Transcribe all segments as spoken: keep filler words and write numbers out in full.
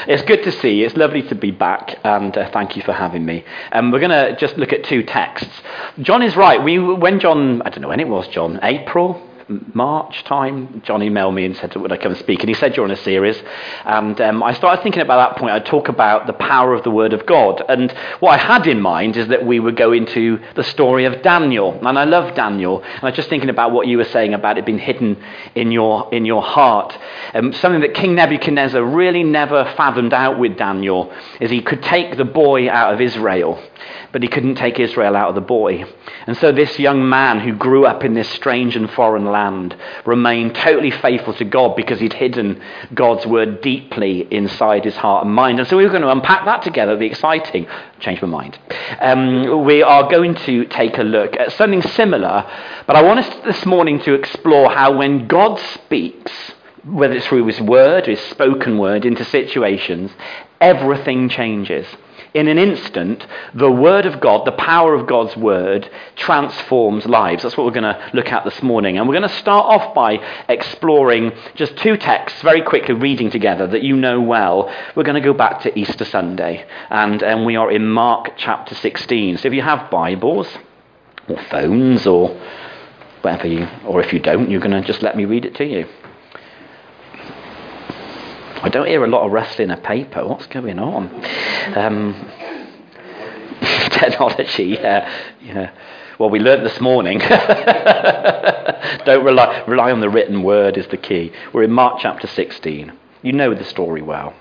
It's good to see you. It's lovely to be back, and uh, thank you for having me. Um, we're going to just look at two texts. John is right. We, when John, I don't know when it was, John, April, March time, John emailed me and said, would I come and speak? And he said, you're on a series. And um, I started thinking about that point. I'd talk about the power of the Word of God. And what I had in mind is that we would go into the story of Daniel. And I love Daniel. And I was just thinking about what you were saying about it being hidden in your in your heart. Um, something that King Nebuchadnezzar really never fathomed out with Daniel is he could take the boy out of Israel, but he couldn't take Israel out of the boy. And so this young man who grew up in this strange and foreign land remained totally faithful to God because he'd hidden God's word deeply inside his heart and mind. And so we were going to unpack that together. It'll be exciting. Change my mind. Um, we are going to take a look at something similar, but I want us this morning to explore how when God speaks, whether it's through his word or his spoken word into situations, everything changes. In an instant, the word of God, the power of God's word, transforms lives. That's what we're going to look at this morning. And we're going to start off by exploring just two texts, very quickly reading together, that you know well. We're going to go back to Easter Sunday. And, and we are in Mark chapter sixteen. So if you have Bibles or phones or whatever you, or if you don't, you're going to just let me read it to you. I don't hear a lot of rustling of paper. What's going on? Um, technology, yeah, yeah. Well, we learnt this morning. Don't rely rely on the written word is the key. We're in Mark chapter sixteen. You know the story well.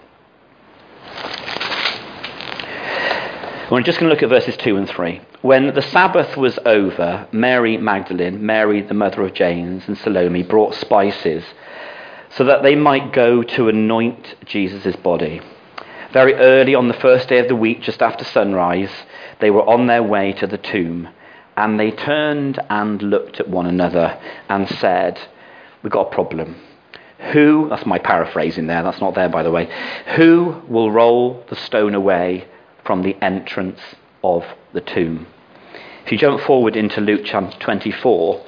We're just going to look at verses two and three. When the Sabbath was over, Mary Magdalene, Mary the mother of James, and Salome brought spices so that they might go to anoint Jesus' body. Very early on the first day of the week, just after sunrise, they were on their way to the tomb, and they turned and looked at one another and said, we've got a problem. Who, that's my paraphrasing there, that's not there by the way, who will roll the stone away from the entrance of the tomb? If you jump forward into Luke chapter twenty-four,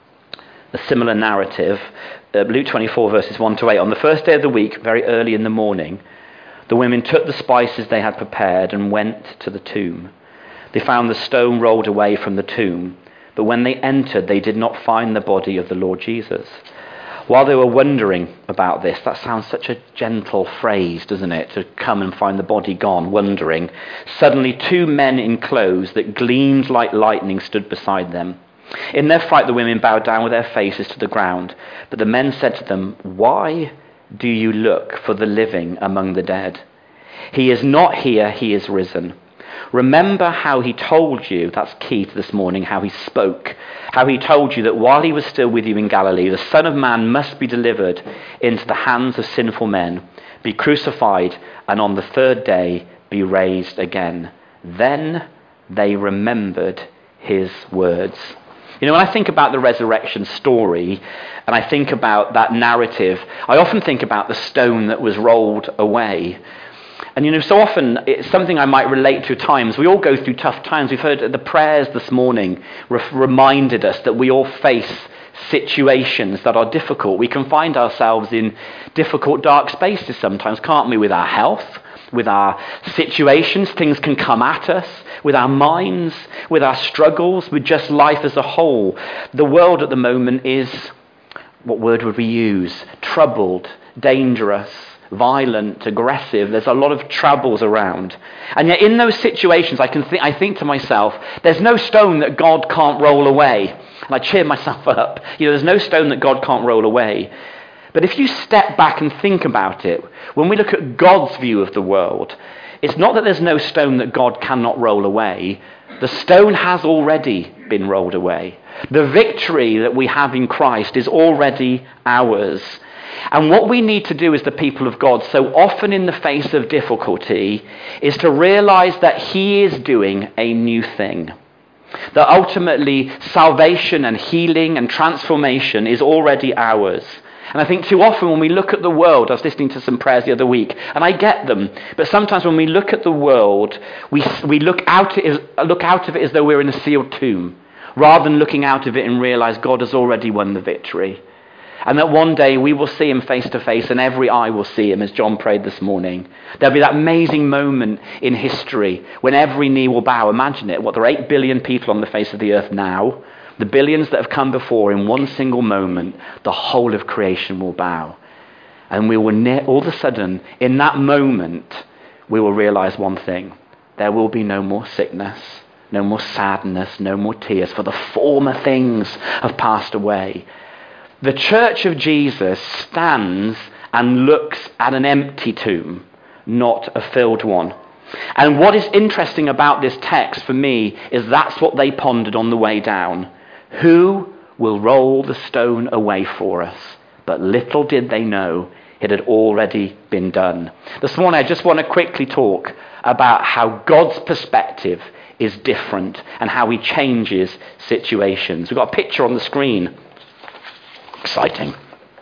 a similar narrative, uh, Luke twenty-four verses one to eight. On the first day of the week, very early in the morning, the women took the spices they had prepared and went to the tomb. They found the stone rolled away from the tomb, but when they entered, they did not find the body of the Lord Jesus. While they were wondering about this, that sounds such a gentle phrase, doesn't it? To come and find the body gone, wondering. Suddenly, two men in clothes that gleamed like lightning stood beside them. In their fright, the women bowed down with their faces to the ground. But the men said to them, why do you look for the living among the dead? He is not here, he is risen. Remember how he told you, that's key to this morning, how he spoke, how he told you that while he was still with you in Galilee, the Son of Man must be delivered into the hands of sinful men, be crucified, and on the third day be raised again. Then they remembered his words. You know, when I think about the resurrection story, and I think about that narrative, I often think about the stone that was rolled away. And, you know, so often it's something I might relate to at times. We all go through tough times. We've heard the prayers this morning re- reminded us that we all face situations that are difficult. We can find ourselves in difficult, dark spaces sometimes, can't we, with our health, with our situations. Things can come at us, with our minds, with our struggles, with just life as a whole. The world at the moment is, what word would we use? Troubled, dangerous, violent, aggressive. There's a lot of troubles around. And yet in those situations, I can think, I think to myself, there's no stone that God can't roll away. And I cheer myself up. You know, there's no stone that God can't roll away. But if you step back and think about it, when we look at God's view of the world, it's not that there's no stone that God cannot roll away. The stone has already been rolled away. The victory that we have in Christ is already ours. And what we need to do as the people of God, so often in the face of difficulty, is to realize that he is doing a new thing. That ultimately salvation and healing and transformation is already ours. And I think too often when we look at the world, I was listening to some prayers the other week, and I get them, but sometimes when we look at the world, we we look out, it as, look out of it as though we're in a sealed tomb, rather than looking out of it and realize God has already won the victory. And that one day we will see him face to face and every eye will see him, as John prayed this morning. There'll be that amazing moment in history when every knee will bow. Imagine it. What, there are eight billion people on the face of the earth now. The billions that have come before, in one single moment, the whole of creation will bow. And we will, ne- all of a sudden, in that moment, we will realize one thing. There will be no more sickness, no more sadness, no more tears, for the former things have passed away. The church of Jesus stands and looks at an empty tomb, not a filled one. And what is interesting about this text for me is that's what they pondered on the way down. Who will roll the stone away for us? But little did they know it had already been done. This morning I just want to quickly talk about how God's perspective is different and how he changes situations. We've got a picture on the screen. Exciting.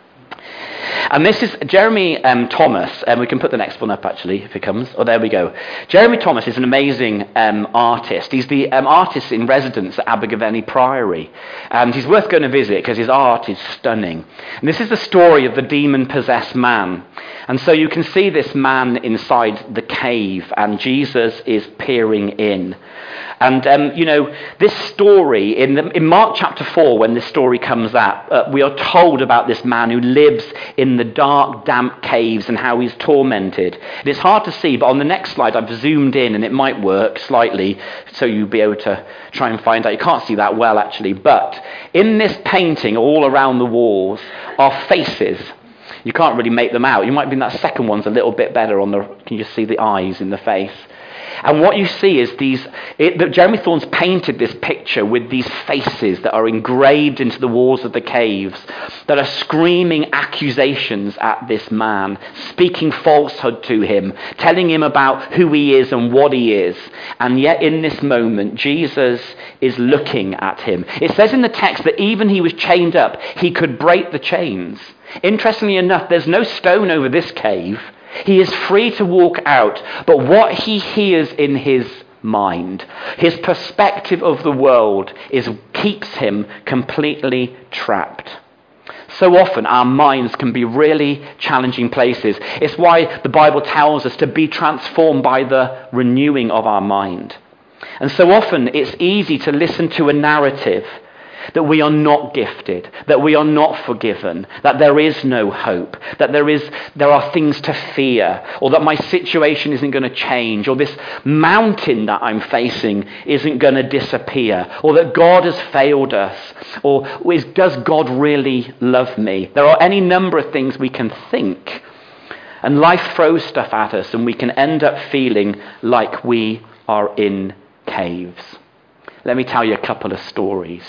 And this is Jeremy um, Thomas, and we can put the next one up actually if it comes. Oh, there we go. Jeremy Thomas is an amazing um, artist. He's the um, artist in residence at Abergavenny Priory. And he's worth going to visit because his art is stunning. And this is the story of the demon-possessed man. And so you can see this man inside the cave, and Jesus is peering in. And, um, you know, this story, in, the, in Mark chapter four, when this story comes up, uh, we are told about this man who lives in the dark, damp caves and how he's tormented. And it's hard to see, but on the next slide I've zoomed in, and it might work slightly, so you'll be able to try and find out. You can't see that well, actually, but in this painting, all around the walls, are faces. You can't really make them out. You might be in that second one's a little bit better on the, can you see the eyes in the face? And what you see is these, it, Jeremy Thorne's painted this picture with these faces that are engraved into the walls of the caves, that are screaming accusations at this man, speaking falsehood to him, telling him about who he is and what he is. And yet in this moment, Jesus is looking at him. It says in the text that even he was chained up, he could break the chains. Interestingly enough, there's no stone over this cave. He is free to walk out, but what he hears in his mind, his perspective of the world, is keeps him completely trapped. So often our minds can be really challenging places. It's why the Bible tells us to be transformed by the renewing of our mind. And so often it's easy to listen to a narrative that we are not gifted, that we are not forgiven, that there is no hope, that there is there are things to fear, or that my situation isn't going to change, or this mountain that I'm facing isn't going to disappear, or that God has failed us, or is, does God really love me? There are any number of things we can think, and life throws stuff at us, and we can end up feeling like we are in caves. Let me tell you a couple of stories.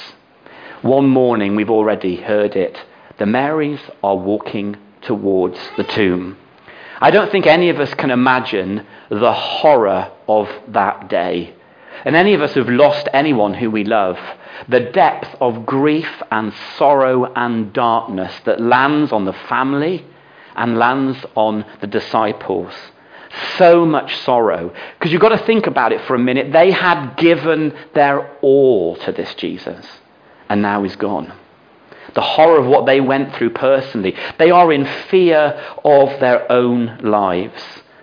One morning, we've already heard it, the Marys are walking towards the tomb. I don't think any of us can imagine the horror of that day. And any of us who've lost anyone who we love, the depth of grief and sorrow and darkness that lands on the family and lands on the disciples. So much sorrow. Because you've got to think about it for a minute. They had given their all to this Jesus. And now he's gone. The horror of what they went through personally. They are in fear of their own lives.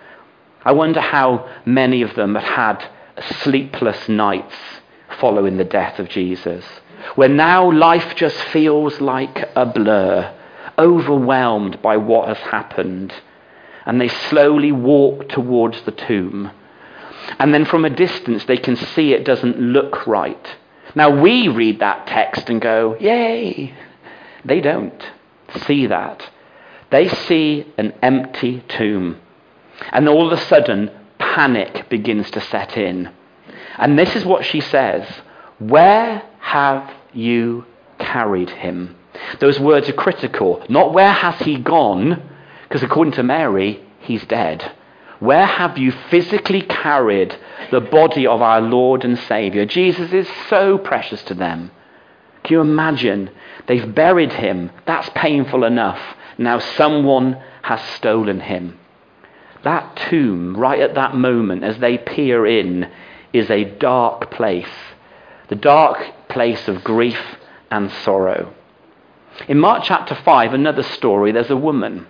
I wonder how many of them have had sleepless nights following the death of Jesus, where now life just feels like a blur, overwhelmed by what has happened. And they slowly walk towards the tomb. And then from a distance they can see it doesn't look right. Now we read that text and go, yay. They don't see that. They see an empty tomb. And all of a sudden, panic begins to set in. And this is what she says. Where have you carried him? Those words are critical. Not where has he gone, because according to Mary, he's dead. Where have you physically carried the body of our Lord and Saviour? Jesus is so precious to them. Can you imagine? They've buried him. That's painful enough. Now someone has stolen him. That tomb, right at that moment, as they peer in, is a dark place. The dark place of grief and sorrow. In Mark chapter five, another story, there's a woman.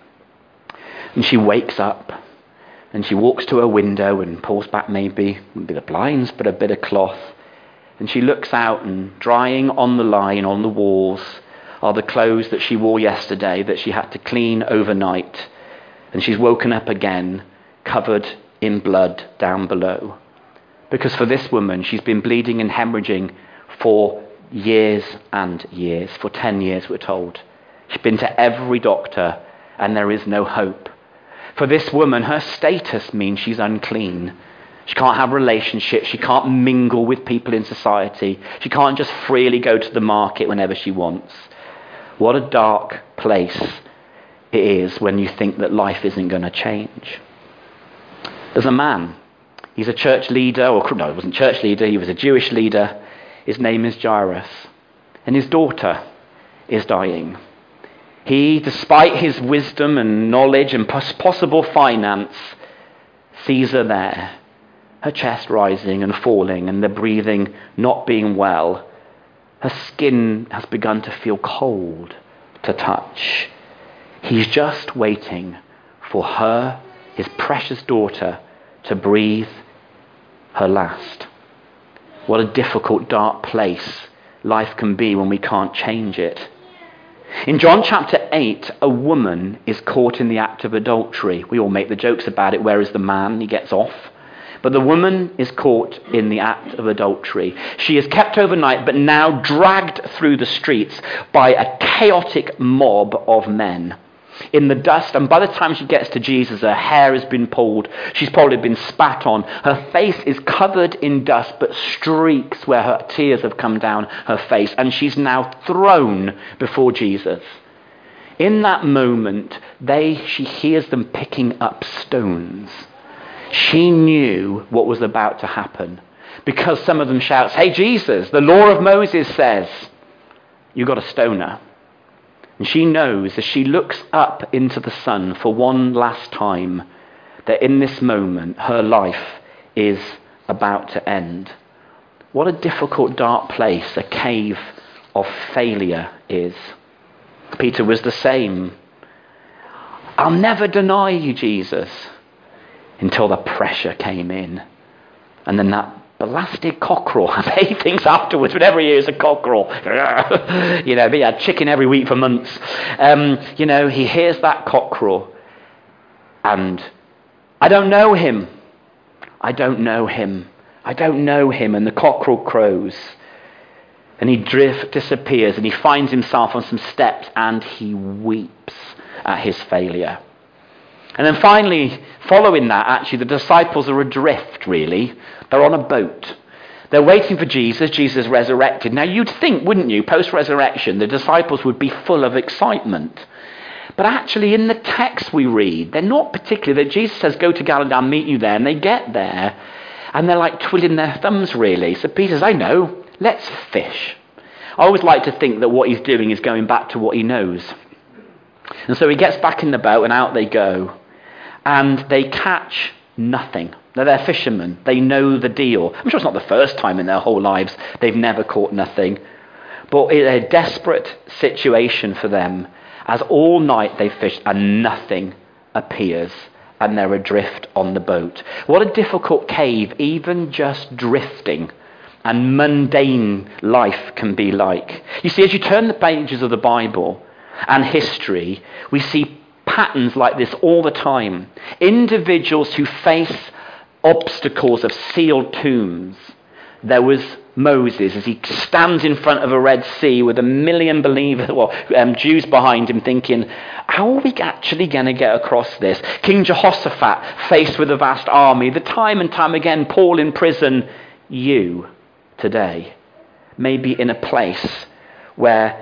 And she wakes up and she walks to her window and pulls back maybe, maybe the blinds, but a bit of cloth. And she looks out, and drying on the line on the walls are the clothes that she wore yesterday that she had to clean overnight. And she's woken up again, covered in blood down below. Because for this woman, she's been bleeding and hemorrhaging for years and years. For ten years, we're told. She's been to every doctor, and there is no hope. For this woman, her status means she's unclean. She can't have relationships. She can't mingle with people in society. She can't just freely go to the market whenever she wants. What a dark place it is when you think that life isn't going to change. There's a man. He's a church leader, or no, he wasn't a church leader. He was a Jewish leader. His name is Jairus. And his daughter is dying. He, despite his wisdom and knowledge and possible finance, sees her there. Her chest rising and falling, and the breathing not being well. Her skin has begun to feel cold to touch. He's just waiting for her, his precious daughter, to breathe her last. What a difficult, dark place life can be when we can't change it. In John chapter eight, a woman is caught in the act of adultery. We all make the jokes about it. Where is the man? He gets off. But the woman is caught in the act of adultery. She is kept overnight, but now dragged through the streets by a chaotic mob of men in the dust. And by the time she gets to Jesus, her hair has been pulled. She's probably been spat on. Her face is covered in dust, but streaks where her tears have come down her face. And she's now thrown before Jesus. In that moment, they she hears them picking up stones. She knew what was about to happen, because some of them shouts, "Hey Jesus, the law of Moses says you got to stone her." And she knows, as she looks up into the sun for one last time, that in this moment her life is about to end. What a difficult, dark place a cave of failure is. Peter was the same. "I'll never deny you, Jesus," until the pressure came in. And then that blasted cockerel, he thinks afterwards, whenever he hears a cockerel, you know, he had chicken every week for months. Um, you know, he hears that cockerel, and I don't know him. I don't know him. I don't know him. And the cockerel crows, and he drift, disappears, and he finds himself on some steps, and he weeps at his failure. And then finally, following that, actually, the disciples are adrift, really. They're on a boat. They're waiting for Jesus. Jesus resurrected. Now, you'd think, wouldn't you, post-resurrection, the disciples would be full of excitement. But actually, in the text we read, they're not particularly. That Jesus says, "Go to Galilee, I'll meet you there." And they get there, and they're like twiddling their thumbs, really. So Peter says, "I know, let's fish." I always like to think that what he's doing is going back to what he knows. And so he gets back in the boat, and out they go. And they catch nothing. Now, they're fishermen. They know the deal. I'm sure it's not the first time in their whole lives they've never caught nothing. But it's a desperate situation for them, as all night they fish and nothing appears, and they're adrift on the boat. What a difficult cave even just drifting and mundane life can be like. You see, as you turn the pages of the Bible and history, we see patterns like this all the time. Individuals who face obstacles of sealed tombs. There was Moses, as he stands in front of a Red Sea with a million believers, well, um, Jews behind him, thinking, how are we actually going to get across this? King Jehoshaphat, faced with a vast army. The time and time again, Paul in prison. You, today, may be in a place where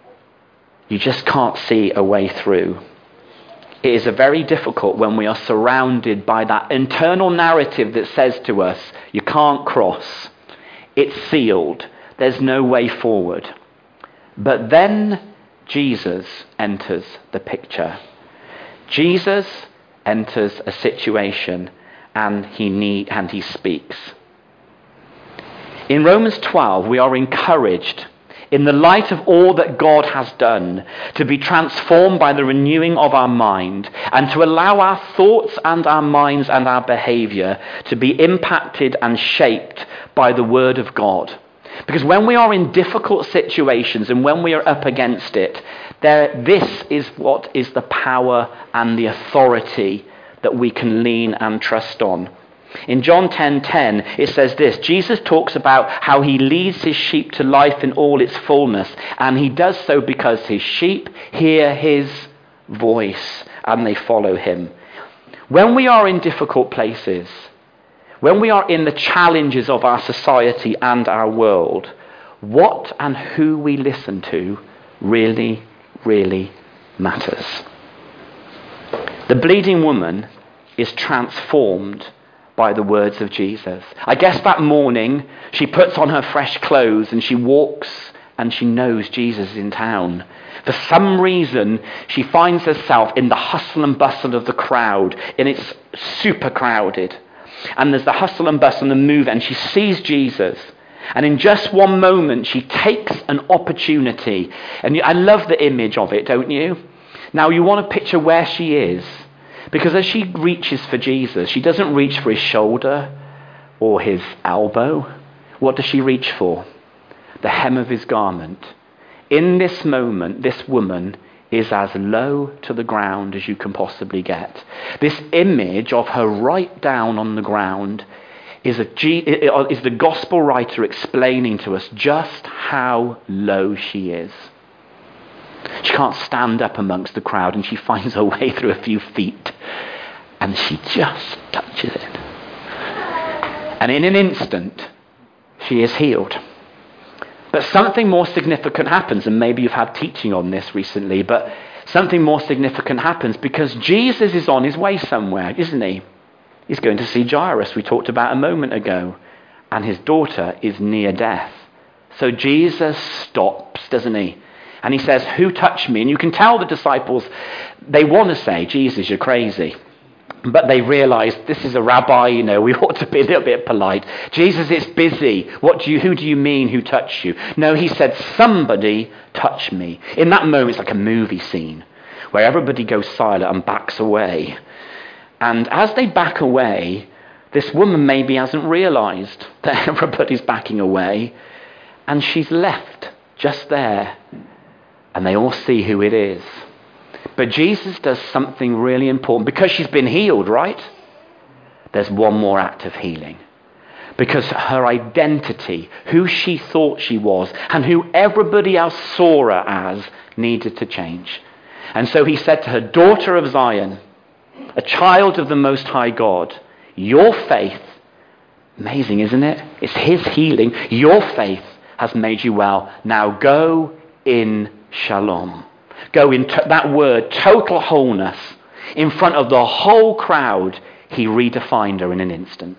you just can't see a way through. It is a very difficult when we are surrounded by that internal narrative that says to us, you can't cross. It's sealed. There's no way forward. But then Jesus enters the picture. Jesus enters a situation, and he need, and he speaks. In Romans twelve, we are encouraged in the light of all that God has done, to be transformed by the renewing of our mind, and to allow our thoughts and our minds and our behavior to be impacted and shaped by the Word of God. Because when we are in difficult situations and when we are up against it, there, this is what is the power and the authority that we can lean and trust on. In John ten ten, it says this: Jesus talks about how he leads his sheep to life in all its fullness, and he does so because his sheep hear his voice and they follow him. When we are in difficult places, when we are in the challenges of our society and our world, what and who we listen to really, really matters. The bleeding woman is transformed by the words of Jesus. I guess that morning she puts on her fresh clothes and she walks and she knows Jesus is in town. For some reason, she finds herself in the hustle and bustle of the crowd, and it's super crowded. And there's the hustle and bustle and the move, and she sees Jesus. And in just one moment, she takes an opportunity. And I love the image of it, don't you? Now, you want to picture where she is. Because as she reaches for Jesus, she doesn't reach for his shoulder or his elbow. What does she reach for? The hem of his garment. In this moment, this woman is as low to the ground as you can possibly get. This image of her right down on the ground is, a G, is the gospel writer explaining to us just how low she is. She can't stand up amongst the crowd, and she finds her way through a few feet, and she just touches it. And in an instant, she is healed. But something more significant happens, and maybe you've had teaching on this recently, but something more significant happens because Jesus is on his way somewhere, isn't he? He's going to see Jairus, we talked about a moment ago, and his daughter is near death. So Jesus stops, doesn't he? And he says, "Who touched me?" And you can tell the disciples, they want to say, "Jesus, you're crazy." But they realize this is a rabbi, you know, we ought to be a little bit polite. Jesus, it's busy. What do you, who do you mean, who touched you? No, he said, somebody touched me. In that moment, it's like a movie scene where everybody goes silent and backs away. And as they back away, this woman maybe hasn't realized that everybody's backing away. And she's left just there. And they all see who it is. But Jesus does something really important. Because she's been healed, right? There's one more act of healing. Because her identity, who she thought she was, and who everybody else saw her as, needed to change. And so he said to her, "Daughter of Zion, a child of the Most High God, your faith," amazing, isn't it? It's his healing. "Your faith has made you well. Now go in shalom." Go in to- that word, total wholeness. In front of the whole crowd, he redefined her in an instant.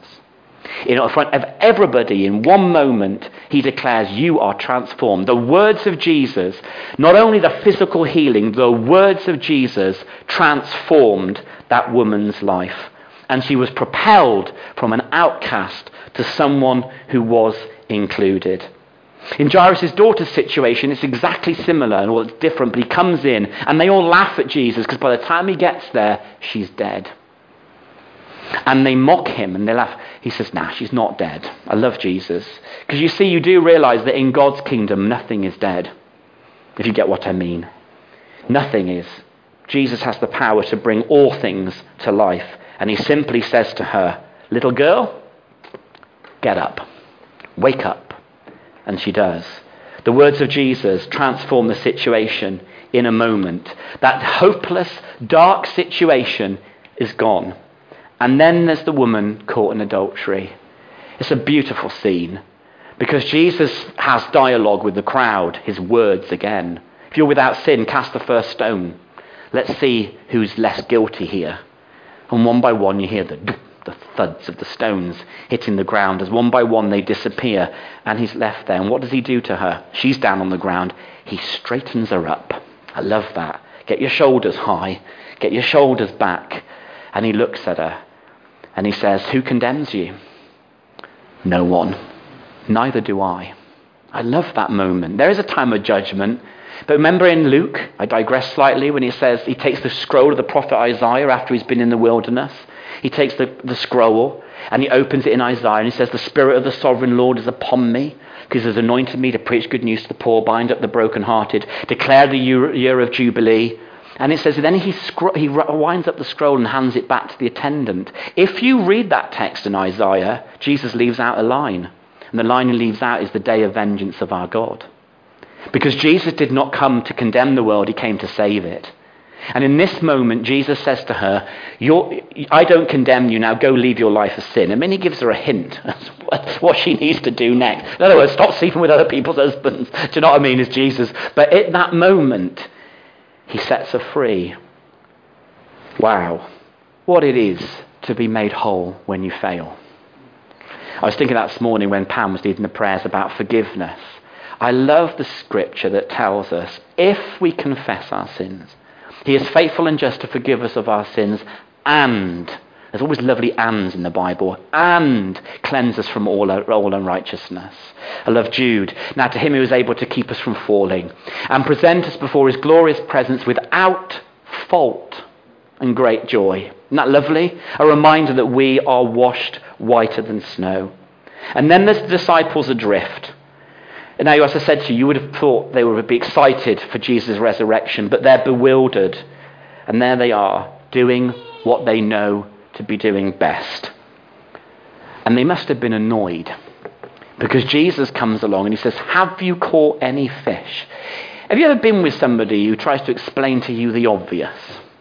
In front of everybody, in one moment, he declares, "You are transformed." The words of Jesus, not only the physical healing, the words of Jesus transformed that woman's life. And she was propelled from an outcast to someone who was included. In Jairus' daughter's situation, it's exactly similar, and well, it's different, but he comes in, and they all laugh at Jesus, because by the time he gets there, she's dead. And they mock him, and they laugh. He says, "Nah, she's not dead." I love Jesus. Because you see, you do realize that in God's kingdom, nothing is dead, if you get what I mean. Nothing is. Jesus has the power to bring all things to life. And he simply says to her, "Little girl, get up. Wake up." And she does. The words of Jesus transform the situation in a moment. That hopeless, dark situation is gone. And then there's the woman caught in adultery. It's a beautiful scene because Jesus has dialogue with the crowd, his words again. If you're without sin, cast the first stone. Let's see who's less guilty here. And one by one you hear the the thuds of the stones hitting the ground as one by one they disappear, and he's left there. And what does he do to her? She's down on the ground. He straightens her up. I love that. Get your shoulders high. Get your shoulders back. And he looks at her and he says, "Who condemns you?" "No one. Neither do I." I love that moment. There is a time of judgment. But remember in Luke, I digress slightly, when he says he takes the scroll of the prophet Isaiah after he's been in the wilderness. He takes the, the scroll and he opens it in Isaiah and he says, the Spirit of the Sovereign Lord is upon me, because he has anointed me to preach good news to the poor, bind up the brokenhearted, declare the year, year of Jubilee. And it says, then he, scro- he winds up the scroll and hands it back to the attendant. If you read that text in Isaiah, Jesus leaves out a line. And the line he leaves out is the day of vengeance of our God. Because Jesus did not come to condemn the world, he came to save it. And in this moment, Jesus says to her, You're, I don't condemn you now, go leave your life of sin. I mean, he gives her a hint as what she needs to do next. In other words, stop sleeping with other people's husbands. Do you know what I mean, as Jesus? But at that moment, he sets her free. Wow, what it is to be made whole when you fail. I was thinking that this morning when Pam was leading the prayers about forgiveness. I love the scripture that tells us if we confess our sins, he is faithful and just to forgive us of our sins, and, there's always lovely ands in the Bible, and cleanse us from all, all unrighteousness. I love Jude. Now to him who is able to keep us from falling and present us before his glorious presence without fault and great joy. Isn't that lovely? A reminder that we are washed whiter than snow. And then there's the disciples adrift. And now, as I said to you, you would have thought they would be excited for Jesus' resurrection, but they're bewildered. And there they are, doing what they know to be doing best. And they must have been annoyed, because Jesus comes along and he says, have you caught any fish? Have you ever been with somebody who tries to explain to you the obvious?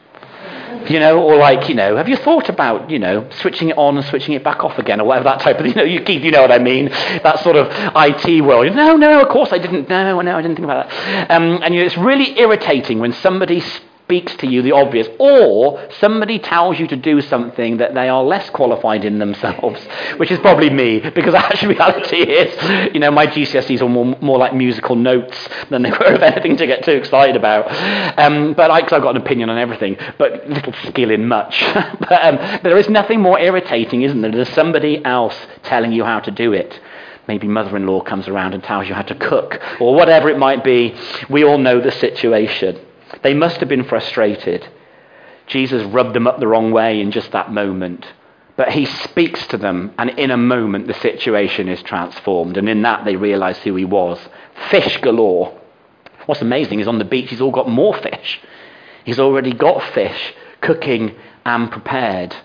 You know, or like, you know, have you thought about, you know, switching it on and switching it back off again, or whatever, that type of, you know, you keep, you know what I mean, that sort of I T world. No, no, of course I didn't, no, no, I didn't think about that. Um, and you know, it's really irritating when somebody speaks to you the obvious, or somebody tells you to do something that they are less qualified in themselves, which is probably me, because actually reality is, you know, my G C S Es are more, more like musical notes than they were of anything to get too excited about. Um, but I, cause I've got an opinion on everything, but little skill in much. but, um, but there is nothing more irritating, isn't there? There's somebody else telling you how to do it. Maybe mother-in-law comes around and tells you how to cook, or whatever it might be. We all know the situation. They must have been frustrated. Jesus rubbed them up the wrong way in just that moment. But he speaks to them, and in a moment the situation is transformed. And in that they realize who he was. Fish galore. What's amazing is on the beach he's all got more fish. He's already got fish cooking and prepared.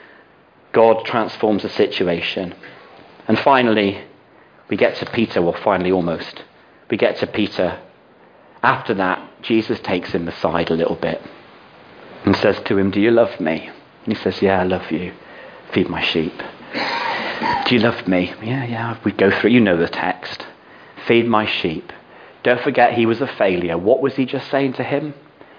God transforms the situation. And finally, we get to Peter, well finally almost. We get to Peter. After that, Jesus takes him aside a little bit and says to him, do you love me? And he says, yeah, I love you. Feed my sheep. Do you love me? Yeah, yeah, we go through, you know the text. Feed my sheep. Don't forget he was a failure. What was he just saying to him?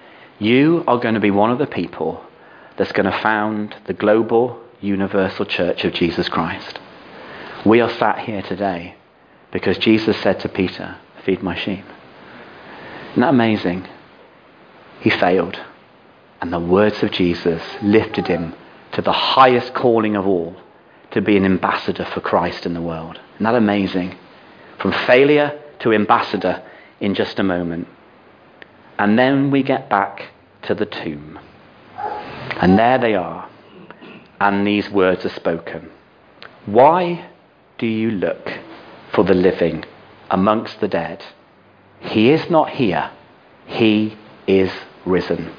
You are going to be one of the people that's going to found the global, universal church of Jesus Christ. We are sat here today because Jesus said to Peter, feed my sheep. Isn't that amazing? He failed. And the words of Jesus lifted him to the highest calling of all, to be an ambassador for Christ in the world. Isn't that amazing? From failure to ambassador in just a moment. And then we get back to the tomb. And there they are. And these words are spoken. Why do you look for the living amongst the dead? He is not here. He is risen.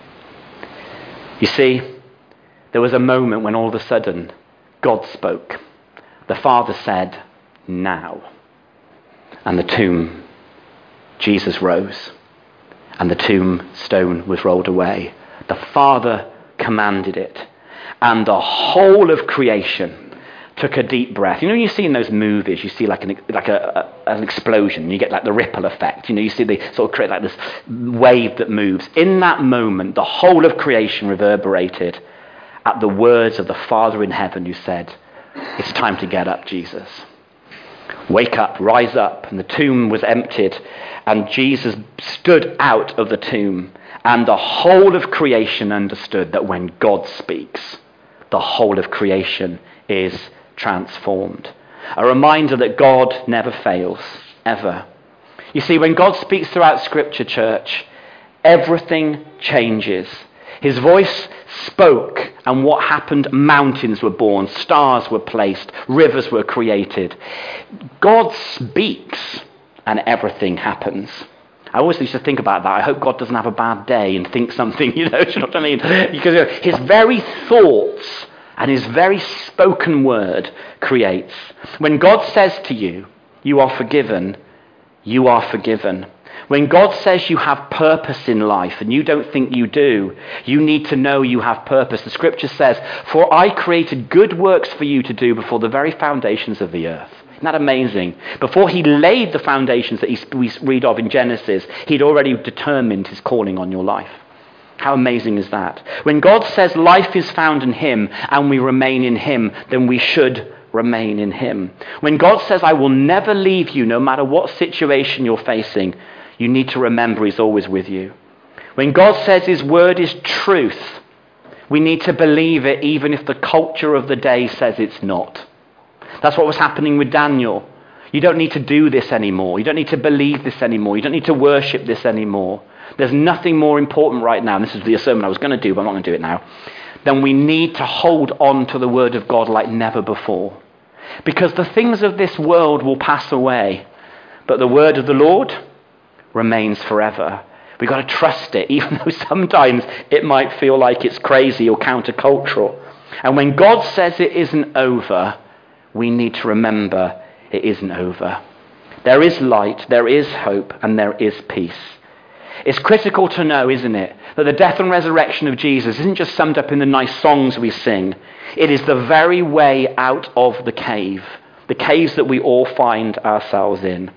You see, there was a moment when all of a sudden God spoke. The Father said, now. And the tomb, Jesus rose. And the tomb stone was rolled away. The Father commanded it. And the whole of creation took a deep breath. You know, you see in those movies, you see like an like a, a an explosion. You get like the ripple effect. You know, you see they sort of create like this wave that moves. In that moment, the whole of creation reverberated at the words of the Father in heaven who said, it's time to get up, Jesus. Wake up, rise up. And the tomb was emptied, and Jesus stood out of the tomb. And the whole of creation understood that when God speaks, the whole of creation is transformed. A reminder that God never fails, ever. You see, when God speaks throughout Scripture, church, everything changes. His voice spoke, and what happened? Mountains were born, stars were placed, rivers were created. God speaks, and everything happens. I always used to think about that. I hope God doesn't have a bad day and think something, you know, do you know what I mean? Because you know, his very thoughts and his very spoken word creates. When God says to you, you are forgiven, you are forgiven. When God says you have purpose in life and you don't think you do, you need to know you have purpose. The scripture says, for I created good works for you to do before the very foundations of the earth. Isn't that amazing? Before he laid the foundations that he, we read of in Genesis, he'd already determined his calling on your life. How amazing is that? When God says life is found in him and we remain in him, then we should remain in him. When God says, I will never leave you no matter what situation you're facing, you need to remember he's always with you. When God says his word is truth, we need to believe it even if the culture of the day says it's not. That's what was happening with Daniel. You don't need to do this anymore. You don't need to believe this anymore. You don't need to worship this anymore. There's nothing more important right now, and this is the sermon I was going to do, but I'm not going to do it now, then we need to hold on to the word of God like never before. Because the things of this world will pass away, but the word of the Lord remains forever. We've got to trust it, even though sometimes it might feel like it's crazy or countercultural. And when God says it isn't over, we need to remember it isn't over. There is light, there is hope, and there is peace. It's critical to know, isn't it, that the death and resurrection of Jesus isn't just summed up in the nice songs we sing. It is the very way out of the cave, the caves that we all find ourselves in.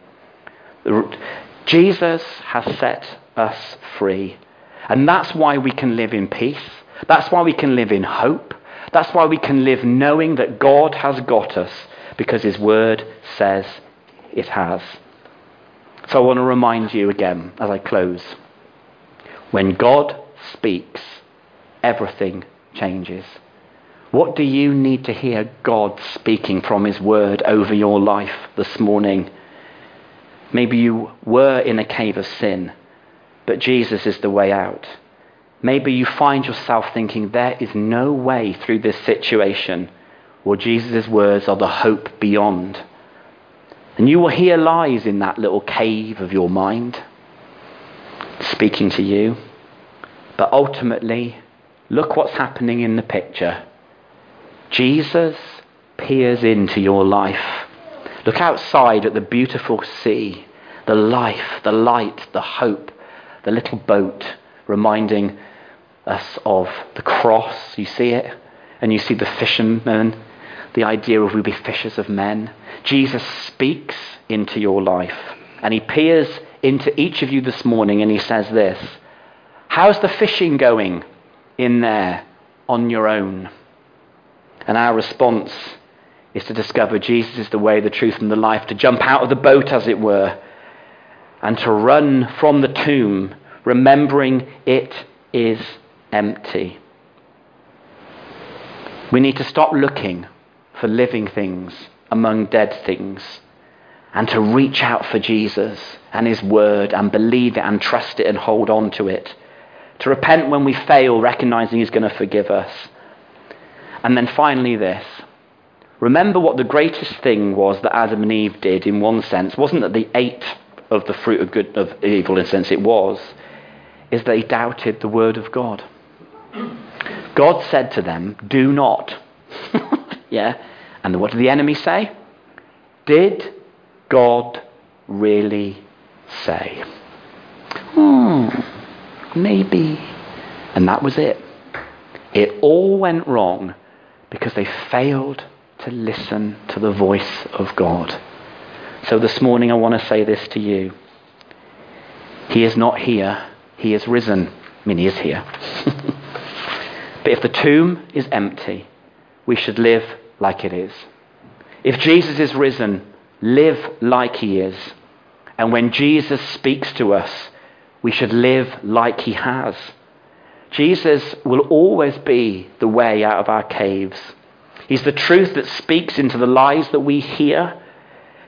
Jesus has set us free. And that's why we can live in peace. That's why we can live in hope. That's why we can live knowing that God has got us, because his word says it has. So I want to remind you again as I close. When God speaks, everything changes. What do you need to hear God speaking from his word over your life this morning? Maybe you were in a cave of sin, but Jesus is the way out. Maybe you find yourself thinking there is no way through this situation. Well, Jesus' words are the hope beyond. And you will hear lies in that little cave of your mind speaking to you. But ultimately, look what's happening in the picture. Jesus peers into your life. Look outside at the beautiful sea, the life, the light, the hope, the little boat reminding us of the cross. You see it? And you see the fishermen, the idea of we'll be fishers of men. Jesus speaks into your life, and he peers into each of you this morning, and he says this: how's the fishing going in there on your own? And our response is to discover Jesus is the way, the truth, and the life, to jump out of the boat, as it were, and to run from the tomb, remembering it is empty. We need to stop looking for living things among dead things, and to reach out for Jesus and his word and believe it and trust it and hold on to it. To repent when we fail, recognizing he's going to forgive us. And then finally this: remember what the greatest thing was that Adam and Eve did in one sense. It wasn't that they ate of the fruit of good of evil in a sense, it was, is they doubted the word of God. God said to them, do not. Yeah. And what did the enemy say? Did God really say? Hmm, maybe. And that was it. It all went wrong because they failed to listen to the voice of God. So this morning I want to say this to you. He is not here. He is risen. I mean, he is here. But if the tomb is empty, we should live like it is. If Jesus is risen, live like he is. And when Jesus speaks to us, we should live like he has. Jesus will always be the way out of our caves. He's the truth that speaks into the lies that we hear.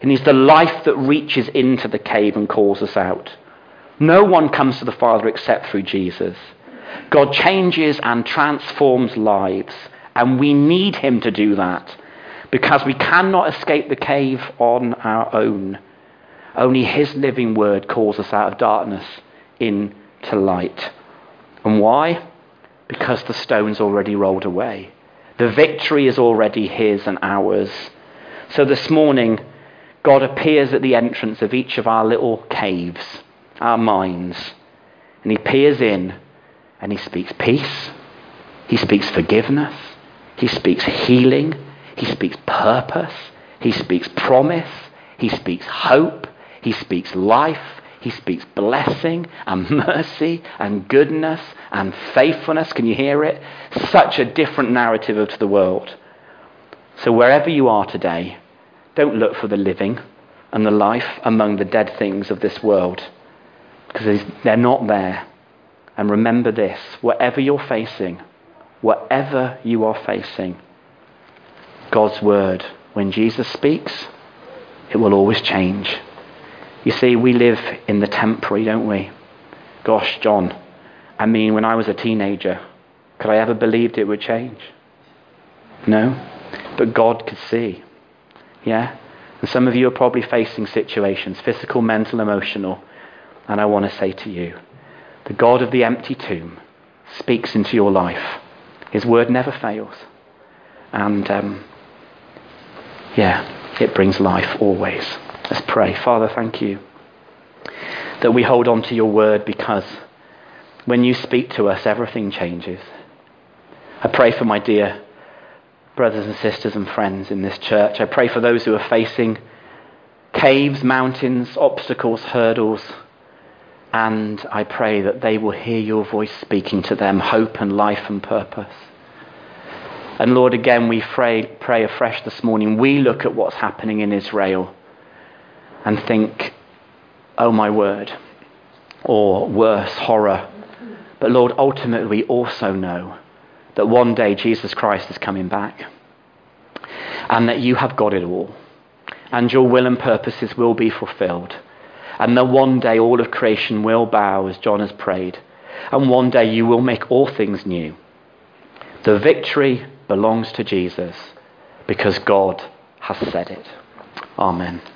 And he's the life that reaches into the cave and calls us out. No one comes to the Father except through Jesus. God changes and transforms lives, and we need him to do that because we cannot escape the cave on our own. Only his living word calls us out of darkness into light. And why? Because the stone's already rolled away. The victory is already his and ours. So this morning, God appears at the entrance of each of our little caves, our minds, and he peers in and he speaks peace, he speaks forgiveness, he speaks healing, he speaks purpose, he speaks promise, he speaks hope, he speaks life, he speaks blessing and mercy and goodness and faithfulness. Can you hear it? Such a different narrative to the world. So wherever you are today, don't look for the living and the life among the dead things of this world, because they're not there. And remember this, whatever you're facing, whatever you are facing, God's word, when Jesus speaks, it will always change. You see, we live in the temporary, don't we? Gosh, John, I mean, when I was a teenager, could I ever believed it would change? No, but God could see. Yeah? And some of you are probably facing situations, physical, mental, emotional. And I want to say to you, the God of the empty tomb speaks into your life. His word never fails. And um, yeah, it brings life always. Let's pray. Father, thank you that we hold on to your word, because when you speak to us, everything changes. I pray for my dear brothers and sisters and friends in this church. I pray for those who are facing caves, mountains, obstacles, hurdles. And I pray that they will hear your voice speaking to them hope and life and purpose. And Lord, again, we pray, pray afresh this morning. We look at what's happening in Israel and think, oh my word, or worse, horror. But Lord, ultimately we also know that one day Jesus Christ is coming back, and that you have got it all, and your will and purposes will be fulfilled, and that one day all of creation will bow as John has prayed, and one day you will make all things new. The victory belongs to Jesus because God has said it. Amen.